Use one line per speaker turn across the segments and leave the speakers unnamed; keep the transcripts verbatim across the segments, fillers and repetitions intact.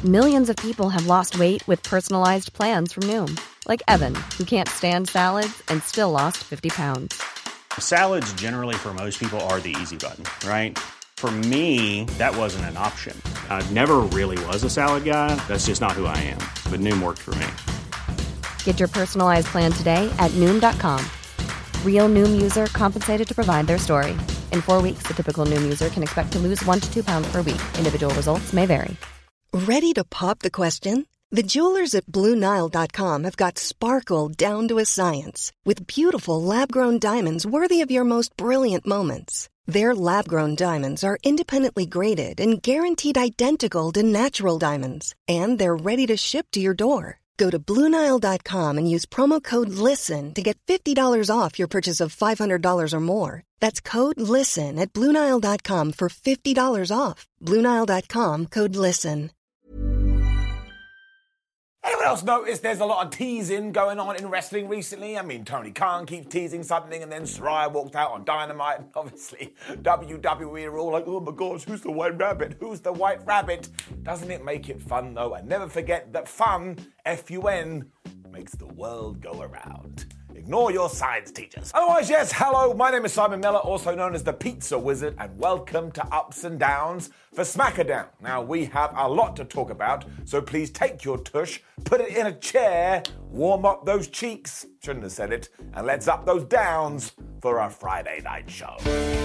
Millions of people have lost weight with personalized plans from Noom. Like Evan, who can't stand salads and still lost fifty pounds.
Salads generally for most people are the easy button, right? For me, that wasn't an option. I never really was a salad guy. That's just not who I am. But Noom worked for me.
Get your personalized plan today at Noom dot com. Real Noom user compensated to provide their story. In four weeks, the typical Noom user can expect to lose one to two pounds per week. Individual results may vary.
Ready to pop the question? The jewelers at Blue Nile dot com have got sparkle down to a science with beautiful lab-grown diamonds worthy of your most brilliant moments. Their lab-grown diamonds are independently graded and guaranteed identical to natural diamonds, and they're ready to ship to your door. Go to Blue Nile dot com and use promo code LISTEN to get fifty dollars off your purchase of five hundred dollars or more. That's code LISTEN at Blue Nile dot com for fifty dollars off. Blue Nile dot com, code LISTEN.
Anyone else notice there's a lot of teasing going on in wrestling recently? I mean, Tony Khan keeps teasing something, and then Saraya walked out on Dynamite, and obviously W W E are all like, oh my gosh, who's the White Rabbit? Who's the White Rabbit? Doesn't it make it fun, though? And never forget that fun, F U N, makes the world go around. Ignore your science teachers. Otherwise, yes, hello, my name is Simon Miller, also known as the Pizza Wizard, and welcome to Ups and Downs for Smackadown. Now, we have a lot to talk about, so please take your tush, put it in a chair, warm up those cheeks, shouldn't have said it, and let's up those downs for our Friday night show.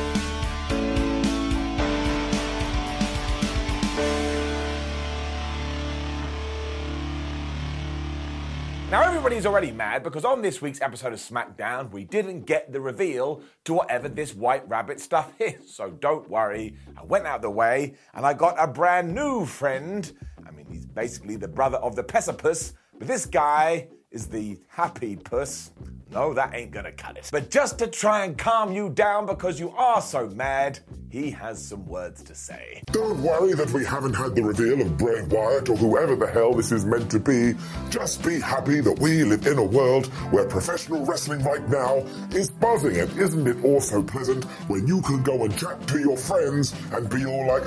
Now, everybody's already mad because on this week's episode of SmackDown, we didn't get the reveal to whatever this White Rabbit stuff is. So don't worry, I went out the way and I got a brand new friend. I mean, he's basically the brother of the Pesipus, but this guy is the Happy Puss. No, that ain't gonna cut it. But just to try and calm you down because you are so mad, he has some words to say.
Don't worry that we haven't had the reveal of Bray Wyatt or whoever the hell this is meant to be. Just be happy that we live in a world where professional wrestling right now is buzzing. And isn't it also pleasant when you can go and chat to your friends and be all like,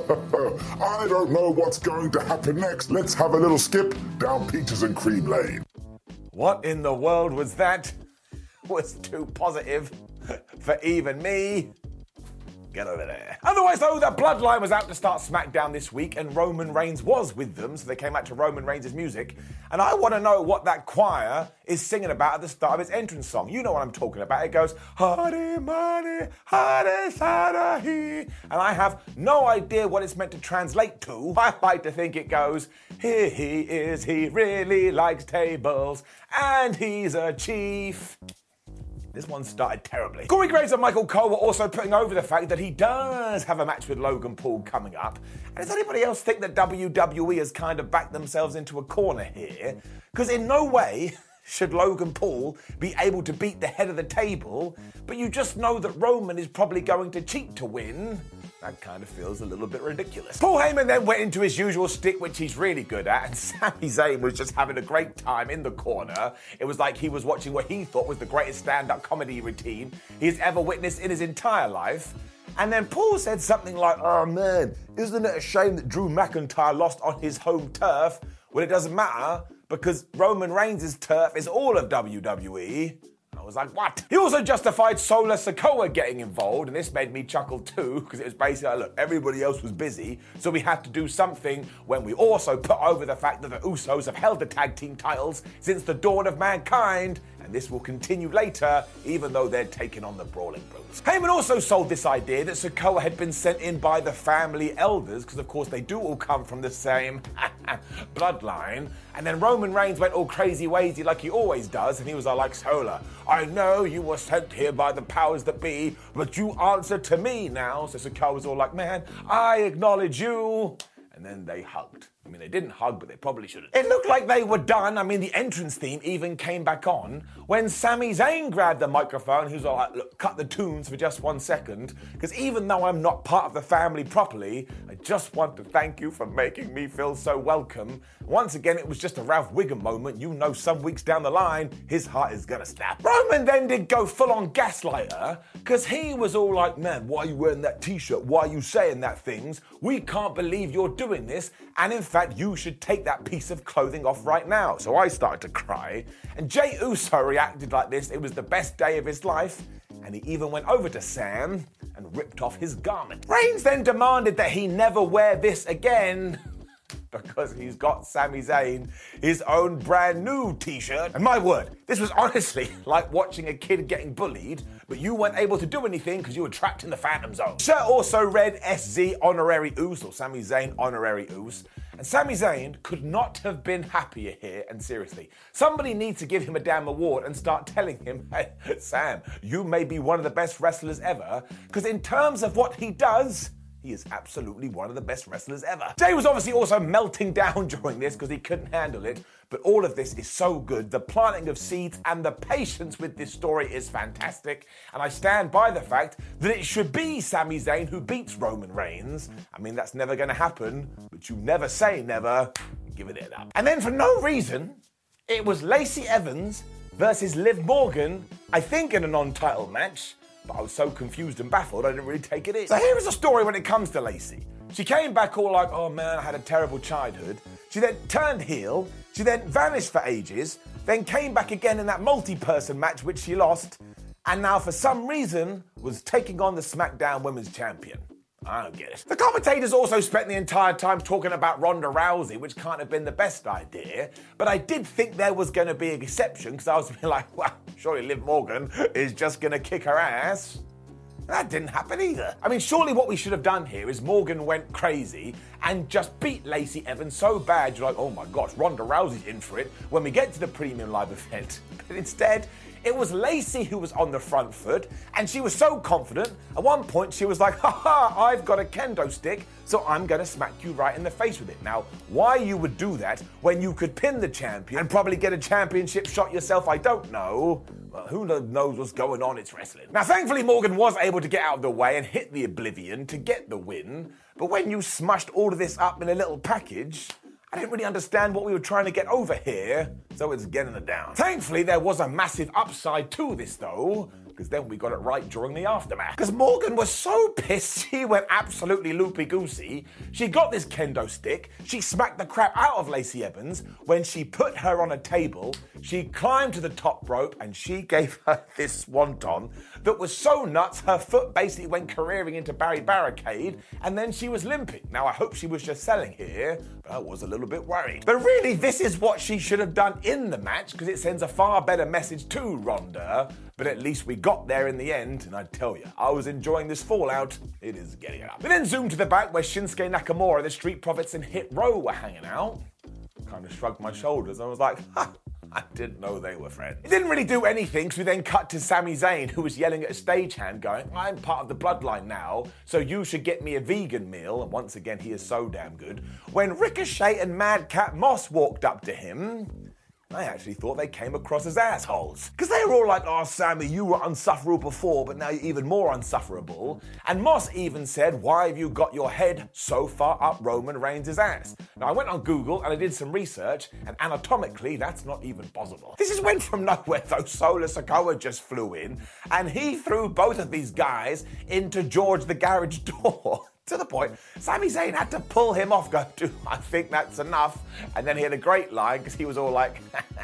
oh, I don't know what's going to happen next. Let's have a little skip down Peaches and Cream Lane.
What in the world was that? Was too positive for even me. Get over there. Otherwise, though, the Bloodline was out to start SmackDown this week, and Roman Reigns was with them, so they came out to Roman Reigns' music. And I want to know what that choir is singing about at the start of its entrance song. You know what I'm talking about. It goes, Hare Mane, Hare Sarahi. And I have no idea what it's meant to translate to. I like to think it goes, here he is, he really likes tables, and he's a chief. This one started terribly. Corey Graves and Michael Cole were also putting over the fact that he does have a match with Logan Paul coming up. And does anybody else think that W W E has kind of backed themselves into a corner here? Because in no way should Logan Paul be able to beat the head of the table, but you just know that Roman is probably going to cheat to win. That kind of feels a little bit ridiculous. Paul Heyman then went into his usual stick, which he's really good at, and Sami Zayn was just having a great time in the corner. It was like he was watching what he thought was the greatest stand-up comedy routine he's ever witnessed in his entire life. And then Paul said something like, oh man, isn't it a shame that Drew McIntyre lost on his home turf? Well, it doesn't matter, because Roman Reigns' turf is all of W W E. I was like, what? He also justified Solo Sikoa getting involved, and this made me chuckle too, because it was basically like, look, everybody else was busy, so we had to do something when we also put over the fact that the Usos have held the tag team titles since the dawn of mankind, and this will continue later, even though they're taking on the Brawling Brutes. Heyman also sold this idea that Sikoa had been sent in by the family elders, because of course they do all come from the same bloodline. And then Roman Reigns went all crazy wazy like he always does, and he was all like, Sola, I know you were sent here by the powers that be, but you answer to me now. So Sikoa was all like, man, I acknowledge you. And then they hugged. I mean, they didn't hug, but they probably should have. It looked like they were done. I mean, the entrance theme even came back on when Sami Zayn grabbed the microphone. He was all like, look, cut the tunes for just one second, because even though I'm not part of the family properly, I just want to thank you for making me feel so welcome. Once again, it was just a Ralph Wiggum moment. You know, some weeks down the line, his heart is gonna snap. Roman then did go full-on gaslighter, because he was all like, man, why are you wearing that t-shirt? Why are you saying that things? We can't believe you're doing doing this, and in fact, you should take that piece of clothing off right now. So I started to cry, and Jey Uso reacted like this. It was the best day of his life, and he even went over to Sam and ripped off his garment. Reigns then demanded that he never wear this again, because he's got Sami Zayn his own brand new t-shirt. And my word, this was honestly like watching a kid getting bullied, but you weren't able to do anything because you were trapped in the Phantom Zone. The shirt also read S Z Honorary Uce, or Sami Zayn Honorary Uce. And Sami Zayn could not have been happier here, and seriously, somebody needs to give him a damn award and start telling him, hey, Sam, you may be one of the best wrestlers ever, because in terms of what he does, he is absolutely one of the best wrestlers ever. Jey was obviously also melting down during this because he couldn't handle it, but all of this is so good. The planting of seeds and the patience with this story is fantastic, and I stand by the fact that it should be Sami Zayn who beats Roman Reigns. I mean, that's never going to happen, but you never say never. Give it up. And then for no reason, it was Lacey Evans versus Liv Morgan, I think in a non-title match, but I was so confused and baffled I didn't really take it in. So here is a story when it comes to Lacey. She came back all like, oh man, I had a terrible childhood. She then turned heel, she then vanished for ages, then came back again in that multi-person match which she lost, and now for some reason was taking on the SmackDown Women's Champion. I don't get it. The commentators also spent the entire time talking about Ronda Rousey, which can't have been the best idea, but I did think there was going to be an exception, because I was like, well, surely Liv Morgan is just going to kick her ass. That didn't happen either. I mean, surely what we should have done here is Morgan went crazy and just beat Lacey Evans so bad, you're like, oh my gosh, Ronda Rousey's in for it when we get to the premium live event. But instead, it was Lacey who was on the front foot, and she was so confident, at one point she was like, haha, I've got a kendo stick, so I'm going to smack you right in the face with it. Now, why you would do that when you could pin the champion and probably get a championship shot yourself, I don't know. Well, who knows what's going on, it's wrestling. Now, thankfully, Morgan was able to get out of the way and hit the Oblivion to get the win, but when you smushed all of this up in a little package, I didn't really understand what we were trying to get over here, so it's getting it down. Thankfully, there was a massive upside to this, though, because then we got it right during the aftermath. Because Morgan was so pissed, she went absolutely loopy-goosey. She got this kendo stick, she smacked the crap out of Lacey Evans. When she put her on a table, she climbed to the top rope and she gave her this swanton that was so nuts, her foot basically went careering into Barry Barricade, and then she was limping. Now, I hope she was just selling here, but I was a little bit worried. But really, this is what she should have done in the match, because it sends a far better message to Ronda, but at least we got there in the end, and I tell you, I was enjoying this fallout. It is getting up. We then zoomed to the back where Shinsuke Nakamura, the Street Profits, and Hit Row were hanging out. Kind of shrugged my shoulders. I was like, ha, I didn't know they were friends. It didn't really do anything, so we then cut to Sami Zayn, who was yelling at a stagehand going, I'm part of the bloodline now, so you should get me a vegan meal. And once again, he is so damn good. When Ricochet and Madcap Moss walked up to him, I actually thought they came across as assholes. Because they were all like, oh, Sammy, you were unsufferable before, but now you're even more unsufferable. And Moss even said, why have you got your head so far up Roman Reigns' ass? Now, I went on Google and I did some research, and anatomically, that's not even possible. This is when from nowhere, though, Solo Sikoa just flew in, and he threw both of these guys into George the Garage Door. To the point, Sami Zayn had to pull him off, go, dude, I think that's enough. And then he had a great line, because he was all like,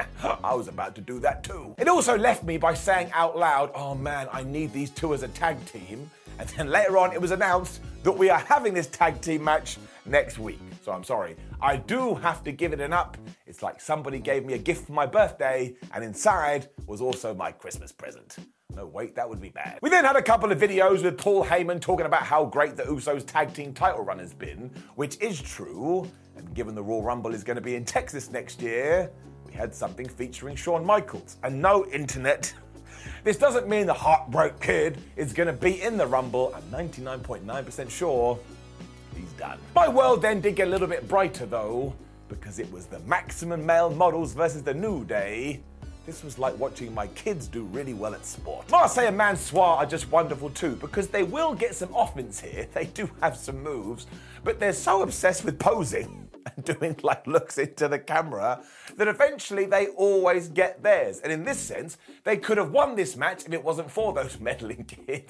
I was about to do that too. It also left me by saying out loud, oh man, I need these two as a tag team. And then later on, it was announced that we are having this tag team match next week. So I'm sorry, I do have to give it an up. It's like somebody gave me a gift for my birthday, and inside was also my Christmas present. No, wait, that would be bad. We then had a couple of videos with Paul Heyman talking about how great the Usos tag team title run has been, which is true. And given the Royal Rumble is going to be in Texas next year, we had something featuring Shawn Michaels. And no, internet, this doesn't mean the Heartbreak Kid is going to be in the Rumble. I'm ninety-nine point nine percent sure he's done. My world then did get a little bit brighter though, because it was the Maximum Male Models versus the New Day. This was like watching my kids do really well at sport. Marseille and Mansoir are just wonderful too, because they will get some offense here. They do have some moves, but they're so obsessed with posing and doing like looks into the camera that eventually they always get theirs. And in this sense, they could have won this match if it wasn't for those meddling kids.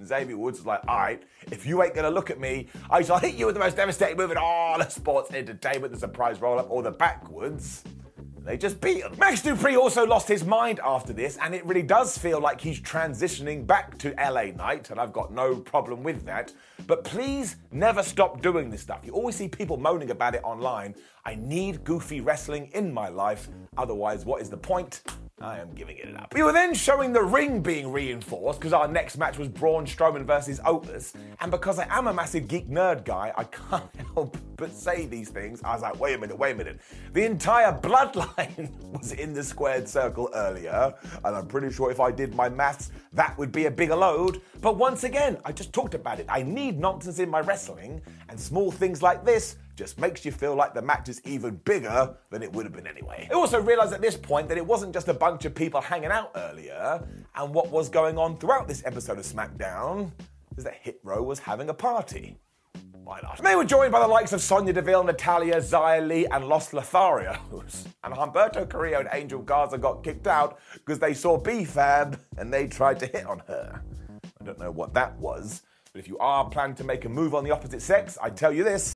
Xavier Woods was like, all right, if you ain't going to look at me, I shall hit you with the most devastating move in all of sports entertainment, the surprise roll-up or the backwards. They just beat him. Max Dupree also lost his mind after this, and it really does feel like he's transitioning back to L A Knight, and I've got no problem with that. But please never stop doing this stuff. You always see people moaning about it online. I need goofy wrestling in my life, otherwise what is the point? I am giving it up. We were then showing the ring being reinforced because our next match was Braun Strowman versus Otis. And because I am a massive geek nerd guy, I can't help but say these things. I was like, wait a minute, wait a minute. The entire bloodline was in the squared circle earlier. And I'm pretty sure if I did my maths, that would be a bigger load. But once again, I just talked about it. I need nonsense in my wrestling. And small things like this just makes you feel like the match is even bigger than it would have been anyway. I also realised at this point that it wasn't just a bunch of people hanging out earlier, and what was going on throughout this episode of SmackDown is that Hit Row was having a party. Why not? And they were joined by the likes of Sonya Deville, Natalya, Xia Li, and Los Lotharios. And Humberto Carrillo and Angel Garza got kicked out because they saw B-Fab and they tried to hit on her. I don't know what that was, but if you are planning to make a move on the opposite sex, I tell you this.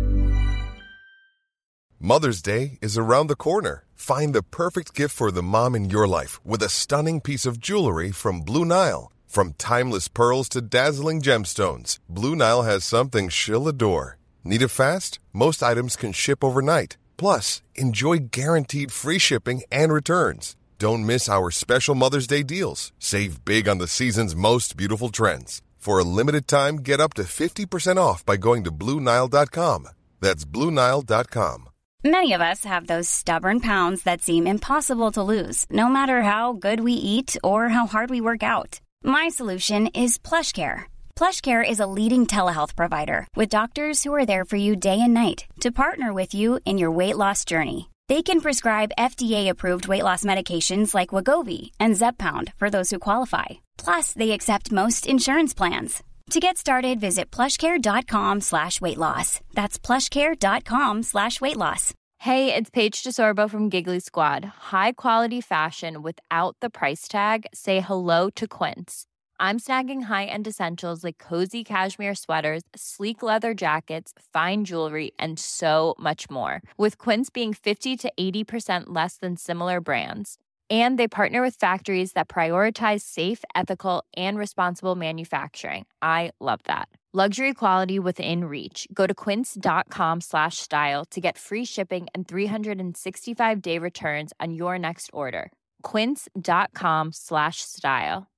Mother's Day is around the corner. Find the perfect gift for the mom in your life with a stunning piece of jewelry from Blue Nile. From timeless pearls to dazzling gemstones, Blue Nile has something she'll adore. Need it fast? Most items can ship overnight. Plus, enjoy guaranteed free shipping and returns. Don't miss our special Mother's Day deals. Save big on the season's most beautiful trends. For a limited time, get up to fifty percent off by going to Blue Nile dot com. That's Blue Nile dot com.
Many of us have those stubborn pounds that seem impossible to lose, no matter how good we eat or how hard we work out. My solution is PlushCare. PlushCare is a leading telehealth provider with doctors who are there for you day and night to partner with you in your weight loss journey. They can prescribe F D A-approved weight loss medications like Wegovy and Zepbound for those who qualify. Plus, they accept most insurance plans. To get started, visit plushcare.com slash weight loss. That's plushcare.com slash weight loss.
Hey, it's Paige DeSorbo from Giggly Squad. High quality fashion without the price tag. Say hello to Quince. I'm snagging high-end essentials like cozy cashmere sweaters, sleek leather jackets, fine jewelry, and so much more. With Quince being fifty to eighty percent less than similar brands. And they partner with factories that prioritize safe, ethical, and responsible manufacturing. I love that. Luxury quality within reach. Go to quince.com slash style to get free shipping and three sixty-five day returns on your next order. Quince.com slash style.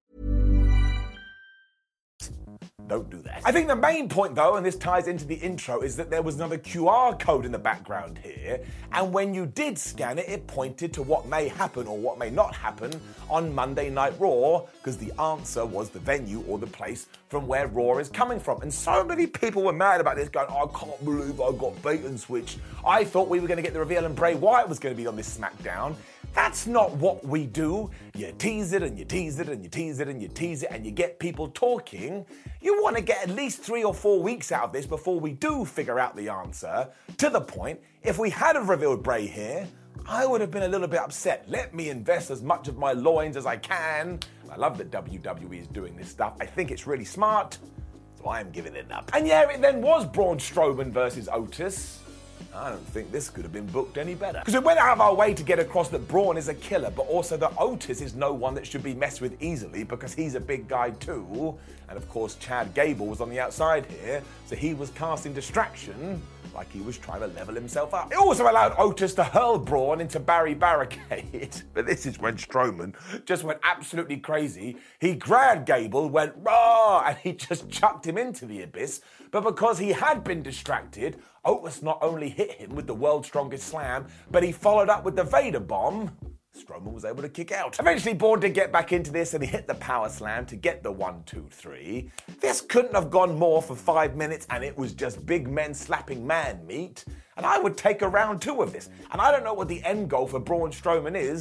Don't do that. I think the main point, though, and this ties into the intro, is that there was another Q R code in the background here, and when you did scan it, it pointed to what may happen or what may not happen on Monday Night Raw, because the answer was the venue or the place from where Raw is coming from. And so many people were mad about this, going, I can't believe I got bait and switched. I thought we were going to get the reveal and Bray Wyatt was going to be on this SmackDown. That's not what we do. You tease it and you tease it and you tease it and you tease it and you get people talking. You want to get at least three or four weeks out of this before we do figure out the answer. To the point, if we had have revealed Bray here, I would have been a little bit upset. Let me invest as much of my loins as I can. I love that W W E is doing this stuff. I think it's really smart, so I am giving it up. And yeah, it then was Braun Strowman versus Otis. I don't think this could have been booked any better. Because we went out of our way to get across that Braun is a killer, but also that Otis is no one that should be messed with easily because he's a big guy too. And of course, Chad Gable was on the outside here, so he was casting distraction like he was trying to level himself up. It also allowed Otis to hurl Braun into Barry Barricade. But this is when Strowman just went absolutely crazy. He grabbed Gable, went raw, and he just chucked him into the abyss. But because he had been distracted, Otis not only hit him with the world's strongest slam, but he followed up with the Vader bomb. Strowman was able to kick out. Eventually, Braun did get back into this and he hit the power slam to get the one, two, three. This couldn't have gone more for five minutes and it was just big men slapping man meat. And I would take a round two of this. And I don't know what the end goal for Braun Strowman is, but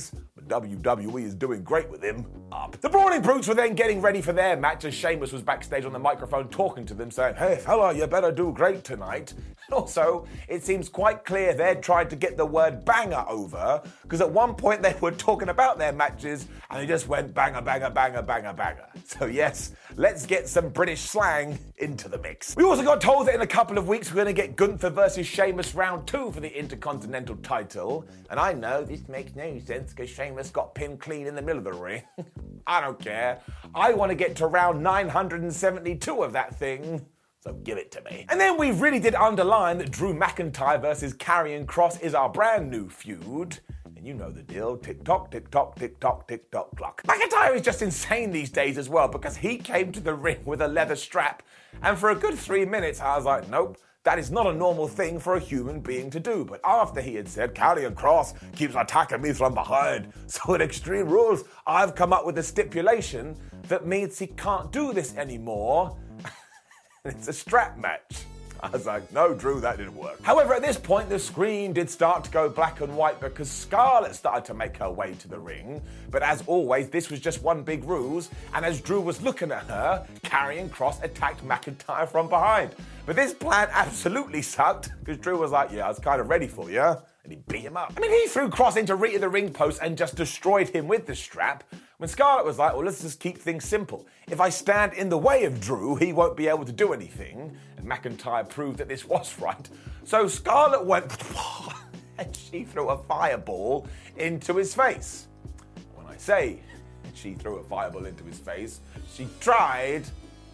W W E is doing great with him. Up. The Brawling Brutes were then getting ready for their match as Sheamus was backstage on the microphone talking to them, saying, "Hey fella, you better do great tonight." Also, it seems quite clear they'd tried to get the word banger over, because at one point they were talking about their matches and they just went banger, banger, banger, banger, banger. So yes, let's get some British slang into the mix. We also got told that in a couple of weeks we're going to get Gunther versus Sheamus round two for the Intercontinental title. And I know this makes no sense because Sheamus got pinned clean in the middle of the ring. I don't care. I want to get to round nine hundred seventy-two of that thing. So give it to me. And then we really did underline that Drew McIntyre versus Karrion Kross is our brand new feud. And you know the deal. Tick-tock, tick-tock, tick-tock, tick-tock, clock. McIntyre is just insane these days as well, because he came to the ring with a leather strap, and for a good three minutes I was like, nope, that is not a normal thing for a human being to do. But after he had said, Karrion Kross keeps attacking me from behind, so at Extreme Rules, I've come up with a stipulation that means he can't do this anymore. It's a strap match. I was like, no, Drew, that didn't work. However, at this point, the screen did start to go black and white because Scarlett started to make her way to the ring. But as always, this was just one big ruse. And as Drew was looking at her, Karrion Kross attacked McIntyre from behind. But this plan absolutely sucked because Drew was like, yeah, I was kind of ready for you. And he beat him up. I mean, he threw Kross into Rita the ring post and just destroyed him with the strap. When Scarlett was like, well, let's just keep things simple. If I stand in the way of Drew, he won't be able to do anything. And McIntyre proved that this was right. So Scarlett went and she threw a fireball into his face. When I say she threw a fireball into his face, she tried.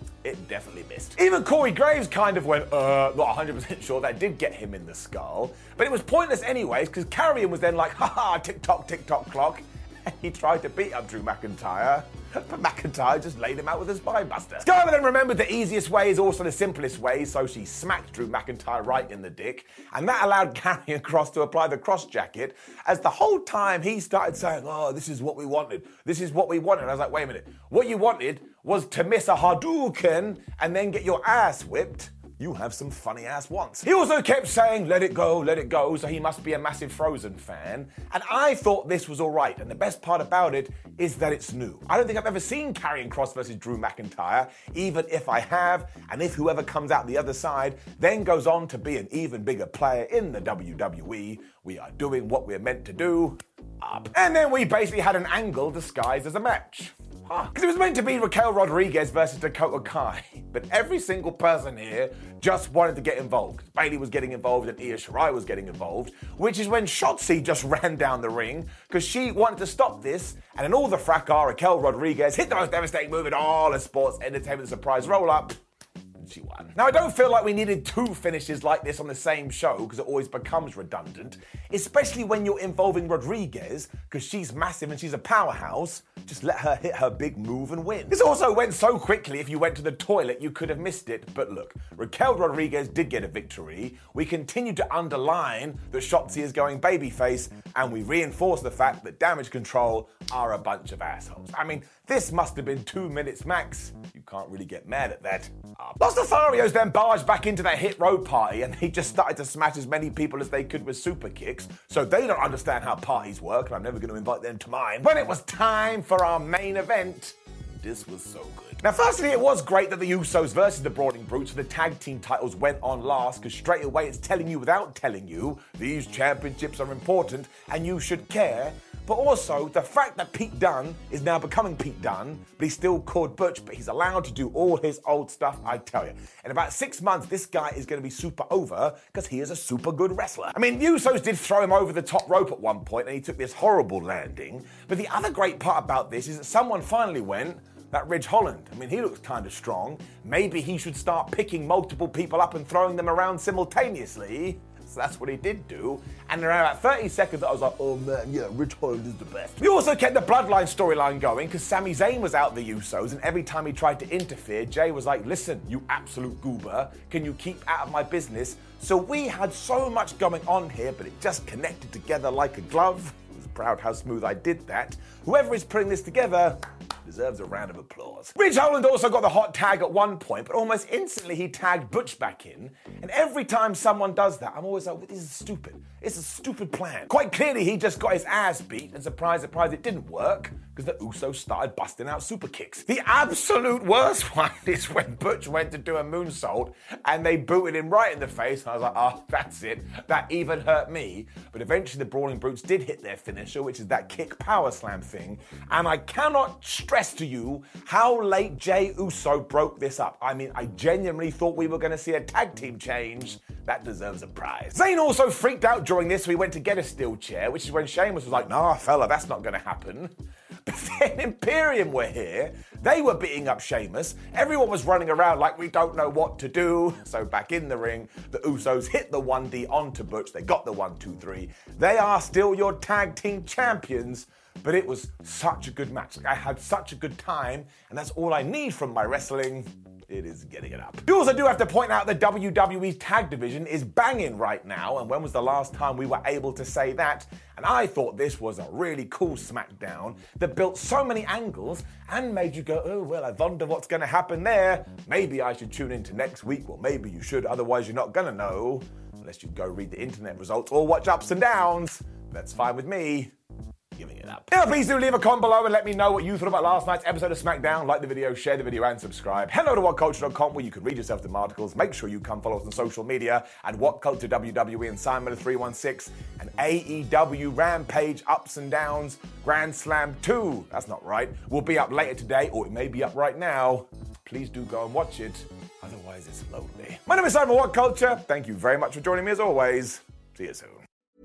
It definitely missed. Even Corey Graves kind of went, uh, not one hundred percent sure that did get him in the skull. But it was pointless anyways, because Karrion was then like, haha, tick-tock, tick-tock, clock. And he tried to beat up Drew McIntyre, but McIntyre just laid him out with a spinebuster. Scarlett then remembered the easiest way is also the simplest way, so she smacked Drew McIntyre right in the dick, and that allowed Karrion Kross to apply the cross jacket, as the whole time he started saying, oh, this is what we wanted, this is what we wanted. I was like, wait a minute, what you wanted was to miss a Hadouken and then get your ass whipped. You have some funny ass wants. He also kept saying, let it go, let it go, so he must be a massive Frozen fan. And I thought this was all right. And the best part about it is that it's new. I don't think I've ever seen Karrion Kross versus Drew McIntyre, even if I have, and if whoever comes out the other side then goes on to be an even bigger player in the W W E, we are doing what we're meant to do. Up. And then we basically had an angle disguised as a match. Because it was meant to be Raquel Rodriguez versus Dakota Kai, but every single person here just wanted to get involved. Bayley was getting involved and Io Shirai was getting involved, which is when Shotzi just ran down the ring because she wanted to stop this, and in all the fracas, Raquel Rodriguez hit the most devastating move in all of sports entertainment, surprise roll-up. She won. Now, I don't feel like we needed two finishes like this on the same show because it always becomes redundant, especially when you're involving Rodriguez because she's massive and she's a powerhouse. Just let her hit her big move and win. This also went so quickly if you went to the toilet you could have missed it, but look, Raquel Rodriguez did get a victory. We continue to underline that Shotzi is going babyface, and we reinforce the fact that Damage Control are a bunch of assholes. I mean, this must have been two minutes max. You can't really get mad at that. Uh, Los Lotharios then barged back into their Hit Road party and they just started to smash as many people as they could with super kicks, so they don't understand how parties work, and I'm never going to invite them to mine. When it was time for our main event, this was so good. Now, firstly, it was great that the Usos versus the Brawling Brutes for the tag team titles went on last, because straight away it's telling you without telling you these championships are important and you should care. But also, the fact that Pete Dunne is now becoming Pete Dunne, but he's still called Butch, but he's allowed to do all his old stuff, I tell you. In about six months, this guy is going to be super over because he is a super good wrestler. I mean, Usos did throw him over the top rope at one point and he took this horrible landing. But the other great part about this is that someone finally went, that Ridge Holland. I mean, he looks kind of strong. Maybe he should start picking multiple people up and throwing them around simultaneously. So that's what he did do. And around about thirty seconds, I was like, oh man, yeah, Ridge Holland is the best. We also kept the Bloodline storyline going because Sami Zayn was out the Usos, and every time he tried to interfere, Jay was like, listen, you absolute goober, can you keep out of my business? So we had so much going on here, but it just connected together like a glove. I was proud how smooth I did that. Whoever is putting this together, Deserves a round of applause. Ridge Holland also got the hot tag at one point, but almost instantly he tagged Butch back in. And every time someone does that, I'm always like, well, this is stupid. It's a stupid plan. Quite clearly, he just got his ass beat, and surprise, surprise, it didn't work, because the Usos started busting out super kicks. The absolute worst one is when Butch went to do a moonsault, and they booted him right in the face, and I was like, oh, that's it. That even hurt me. But eventually, the Brawling Brutes did hit their finisher, which is that kick power slam thing, and I cannot stress to you how late Jey Uso broke this up. I mean, I genuinely thought we were going to see a tag team change. That deserves a prize. Zayn also freaked out during this, so he went to get a steel chair, which is when Sheamus was like, nah, fella, that's not going to happen. But then Imperium were here. They were beating up Sheamus. Everyone was running around like we don't know what to do. So back in the ring, the Usos hit the one D onto Butch. They got the one, two, three. They are still your tag team champions. But it was such a good match. Like, I had such a good time, and that's all I need from my wrestling. It is getting it up. You also do have to point out the W W E's tag division is banging right now, and when was the last time we were able to say that? And I thought this was a really cool SmackDown that built so many angles and made you go, oh, well, I wonder what's going to happen there. Maybe I should tune into next week. Well, maybe you should, otherwise you're not going to know, unless you go read the internet results or watch Ups and Downs. That's fine with me. Giving it up. Now, please do leave a comment below and let me know what you thought about last night's episode of SmackDown. Like the video, share the video, and subscribe. Head over to what culture dot com where you can read yourself some articles. Make sure you come follow us on social media at WhatCulture W W E and Simon three one six and A E W Rampage Ups and Downs Grand Slam two. That's not right. Will be up later today, or it may be up right now. Please do go and watch it. Otherwise, it's lonely. My name is Simon What Culture. Thank you very much for joining me as always. See you soon.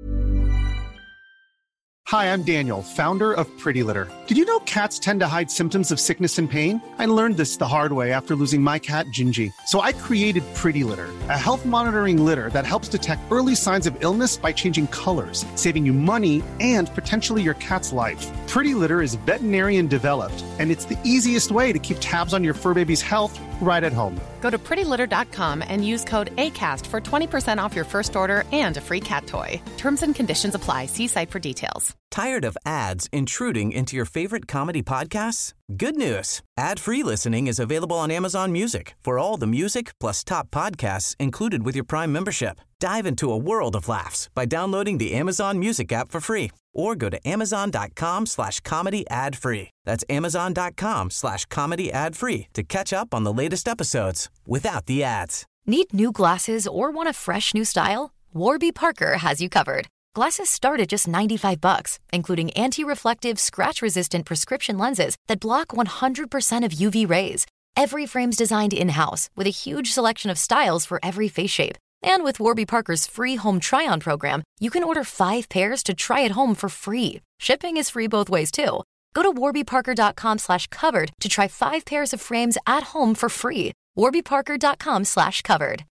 Hi, I'm Daniel, founder of Pretty Litter. Did you know cats tend to hide symptoms of sickness and pain? I learned this the hard way after losing my cat, Gingy. So I created Pretty Litter, a health monitoring litter that helps detect early signs of illness by changing colors, saving you money and potentially your cat's life. Pretty Litter is veterinarian developed, and it's the easiest way to keep tabs on your fur baby's health right at home.
Go to pretty litter dot com and use code ACAST for twenty percent off your first order and a free cat toy. Terms and conditions apply. See site for details.
Tired of ads intruding into your favorite comedy podcasts? Good news. Ad-free listening is available on Amazon Music for all the music plus top podcasts included with your Prime membership. Dive into a world of laughs by downloading the Amazon Music app for free or go to amazon.com slash comedy ad free. That's amazon.com slash comedy ad free to catch up on the latest episodes without the ads.
Need new glasses or want a fresh new style? Warby Parker has you covered. Glasses start at just ninety-five bucks, including anti-reflective, scratch-resistant prescription lenses that block one hundred percent of U V rays. Every frame's designed in-house with a huge selection of styles for every face shape. And with Warby Parker's free home try-on program, you can order five pairs to try at home for free. Shipping is free both ways, too. Go to warbyparker.com slash covered to try five pairs of frames at home for free. warbyparker.com slash covered.